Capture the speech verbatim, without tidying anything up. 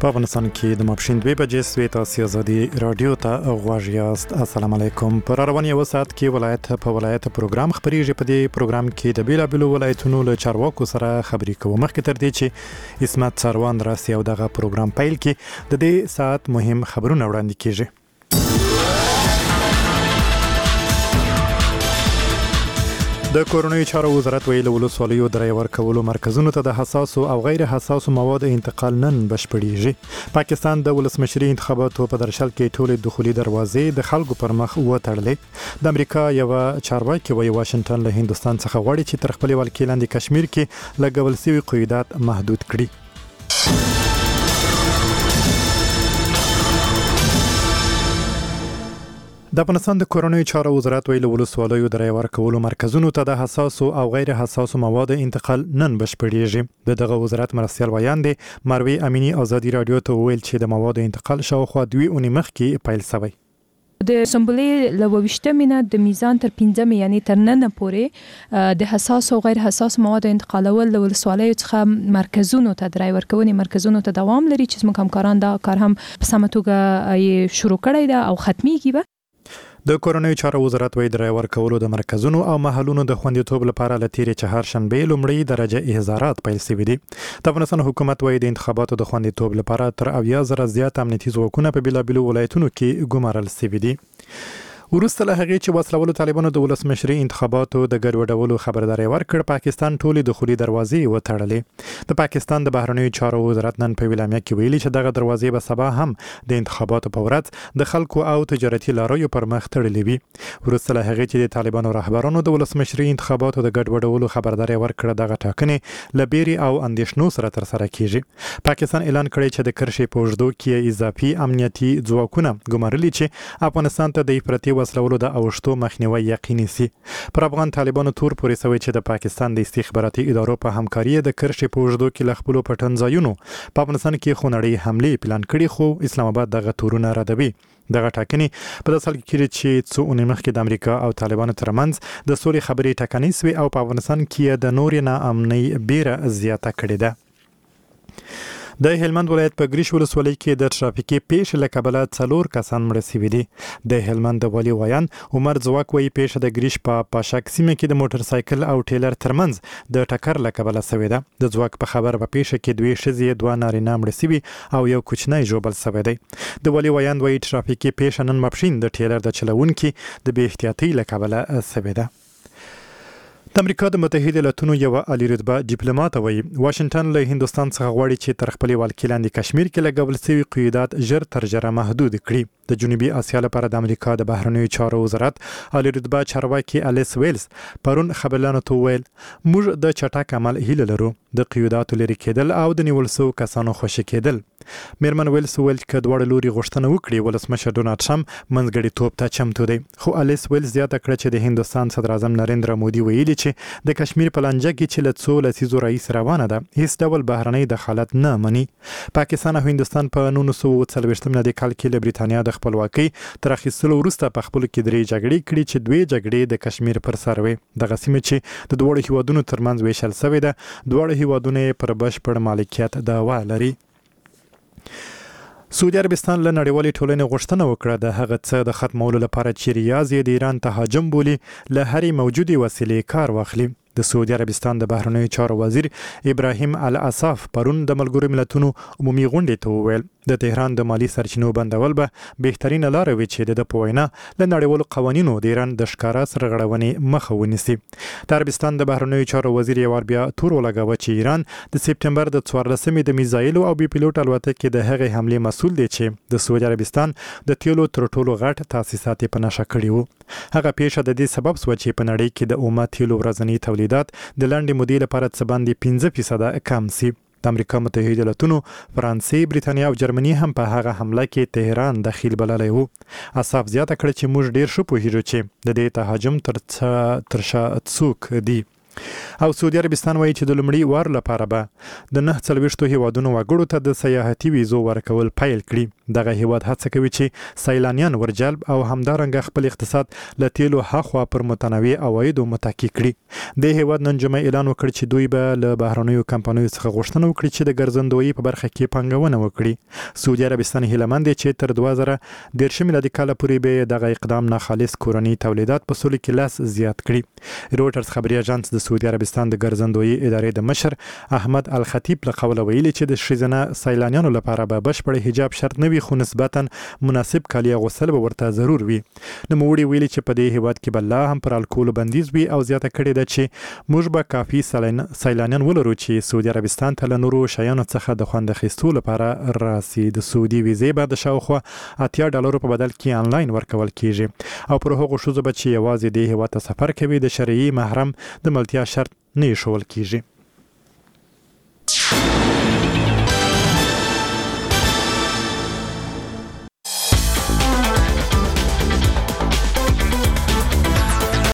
په افغانستان کې د ماپښین دوه بجې سوي تاسو ازادي رادیو ته غواړئ یاست. السلام علیکم. پر روان یو ساعت کې ولایت په ولایت پروګرام خبريږي. په دې پروګرام کې د بیلابیلو ولایتونو له چارواکو سره خبري کوو. مخکې تر دې چې اسمت سروان راسي او دغه پروګرام پیل کې د دې ساعت مهم خبرونه وړاندې کیږي. د کورونی چارو وزارت ویل ولسوالیو درې ورکولو مرکزونو ته د حساسو او غیر حساسو موادو انتقال نن بشپړیږي. پاکستان د ولسمشري انتخاباتو په درشل کې ټولې دخولي دروازې د خلکو پر مخ وتړلې. د امریکا یو چارواکي وایي واشنگټن له هندستان څخه غواړي چې تر خپل ولکې لاندې کشمیر کې لګول شوی قیودات محدود کړي. د افغانستان د کورونی چارو وزارت ویل ولسوالیو درې ورکولو مرکزونو ته د حساسو او غیر حساسو موادو انتقال نن بشپړیږي. دغه وزارت مرستيال ویان دي مروي امینی ازادي رادیو ته ویل چې د موادو انتقال شاوخوا دوی اونۍ مخکې پیل شوی. د سمبولې لووشتمینه د میزان تر پنځم یعنی تر نن پورې د حساس او غیر حساس موادو انتقالول د ولسوالیو څخه مرکزونو ته درای ورکونې مرکزونو ته دوام لري چې زموږ همکاران دا کار هم په سمه توګه شروع کړی دا او ختميږي به. د کورونی چارو وزارت وی درې ورکولو د مرکزونو او محلونو د خوندیتوب لپاره لتیری چهار شنبه لومړی درجه احضارات پیل شوی دي. د افغانستان حکومت وی د انتخاباتو د خوندیتوب لپاره تر اویا زره زیات امنیتي ځواکونه په بیلابیلو ولایتونو کې ګمارل شوی دي. ورسته له هغه چې وسلوالو طالبانو د ولسمشري انتخاباتو د ګډوډولو خبرداري ورکړ، پاکستان ټولې دخولي دروازې وتړلې. د پاکستان د بهرنیو چارو وزارت نن په ویلامیا کې ویلي چې دغه دروازې به سبا هم د انتخاباتو په ورځ د خلکو او تجارتي لارویو پر مخ تړلې وي. ورسته له هغه چې د طالبانو رهبرانو د ولسمشري انتخاباتو د ګډوډولو خبرداري ورکړ، دغه ټاکنې لبيري او اندیشنو سره تر سره کیږي. پاکستان اعلان کړی چې د کرشي په وجدو کې اضافي امنیتي ځواکونه ګمارلي چې افغانستان ته د افراطي وسلوالو د اوشتو مخنیوي یقیني سي. پر افغان طالبانو تور پورې سوي چې د پاکستان د استخباراتي ادارو په همکاري د کرشي په وجدو کې لخپلو پټن ځایونو په افغانستان کې خونړۍ حمله پلان کړي، خو اسلام آباد دغه تورونه ردوي. دغه ټاکنې په داسې کې چې څو اونۍ مخکې د امریکا او طالبانو ترمنځ د سولې خبرې ټاکنې سوي او په افغانستان کې د نورې ناامنۍ بیره زیاته کړې ده. د هلمند ولایت په ګریش ولسوالۍ کې د ترافیکي پیښې له کبله څلور کسان مړه شوي دي. د هلمند د والي ویان عمر ځواک وایي پیښه د ګریش په پاشاک سیمه کې د موټر سایکل او ټیلر ترمنځ د ټکر له کبله شوې ده. د ځواک په خبر په پیښه کې دوه ښځې دوه نارینه مړه شوي او یو کوچنی ژوبل شوی دی. د والي ویان وایي ترافیکي پیښه نن ماپښین د ټیلر د چلونکي د بې احتیاطۍ له کبله شوې ده. د امریکا د متحده ایالاتونو یو عالی رتبه ډیپلوماټ وایي واشنگټن له هندستان څخه غواړي چې تر خپل ولکې لاندې کشمیر کې لګول شوی قیودات ژر تر ژره محدود کړي. د جنوبي اسیا لپاره د امریکا د بهرنیو چارو وزارت عالی رتبه چارواکي الیس ویلز پرون خبرلانو ته ویل موږ د چټک عمل هیله لرو، د قیوداتو لري کېدل او د نیول شوو کسانو خوشي کېدل. میرمن ویلز ویل چې دواړه لوري غوښتنه وکړي ولسمشر ډونالد ټرمپ منځګړیتوب ته چمتو دی. خو الیس ویلز زیاته کړه چې د هندستان صدر اعظم نریندرا مودي ویلي چې د کشمیر په لانجه کې چې له څو لسیزو رئیس روانه ده هیڅ ډول بهرنۍ دخالت نه مني. پاکستان او هندستان په نولس سوه اوه څلوېښت میلادي کال کې له برېټانیا د خپلواکۍ تر اخیستلو وروسته په خپلو کې درې جګړې کړي چې دوی جګړې د کشمیر پر سر وې. دغه سیمه چې د دواړو هیوادونو ترمنځ ویشل شوې ده، دواړه هیوادونه پر بشپړ مالکیت دعوا لري. سعودي عربستان له نړیوالې ټولنې غوښتنه وکړه د هغه څه د ختمولو لپاره چې ریاض یې د ایران تهاجم بولي له هرې موجودې وسیلې کار واخلي. د سعودي عربستان د بهرنیو چارو وزیر ابراهیم العصاف پرون د ملګرو ملتونو عمومي غونډې ته وویل د تهران د مالی سرچینو بندول به بهترینه لاره وي چې د په وینا له نړیوالو قوانینو د ایران د ښکارا سرغړونې مخه ونیسي. د عربستان د بهرنیو چارو وزیر یو بیا تور ولګاوه چې ایران د سپټمبر د څوارلسمې د میزایلو او بي پیلوټ الوتکې د هغې حملې مسؤل دی چې د سعودي عربستان د تیلو تر ټولو غټ تاسیسات په نشه کړي وو. هغه پیښه د دې سبب شوه چې په نړۍ کې د اومه تیلو ورځنی تولیدات د لنډې مودې لپاره څه باندې پنځه فیصده کم سي. د امریکا متحده ایالاتونو، فرانسې، برېټانیا او جرمني هم په هغه حمله کې تهران دخیل بللی وو. اصاف زیاته کړه چې موږ ډیر ښه پوهیږو چې د دې تهاجم تر تر شا څوک دي. او سعودي عربستان وایي چې د لومړي وار لپاره به د نه څلوېښتو هیوادونو وګړو ته د سیاحتي ویزو ورکول پیل کړي. دغه هیواد هڅه کوي چې سیلانیان ورجلب او همدارنګه خپل اقتصاد له تیلو هاخوا پر متنوع عوایدو متکی کړي. د هیواد نن جمعه اعلان وکړ چې دوی به له بهرنیو کمپنیو څخه غوښتنه وکړي چې د ګرځندوی په برخه کې پانګونه وکړي. سعودي عربستان هیلمند چې تر دوه زره دېرش میلادي کال پورې به دغه اقدام نه خالص کورنی تولیدات په سلو کې لاس زیات کړي. روټرز خبري اژانس د سعودي عربستان د ګرځندوی ادارې د مشر احمد الخطیب له قوله ویلي چې د ښځینه سیلانیانو لپاره به بشپړ حجاب شرط نه وي، خو نسبتا مناسب کالي اغوستل به ورته ضرور وي. نوموړي ویلي چې په دې هیواد کې به لا هم پر الکول بندیز وي او زیاته کړې ده چې موږ به کافي سیلانیان ولرو چې سعودي عربستان ته له نورو شیانو څخه د خوند اخیستو لپاره راسي. د سعودي ویزې به د شاوخوا اتیا ډالرو په بدل کې آنلاین ورکول کیږي او پر هغو ښځو به چې یوازې دې هیواد ته سفر کوي د شرعي محرم د ملتیا شرط نه ایښودل کیږي.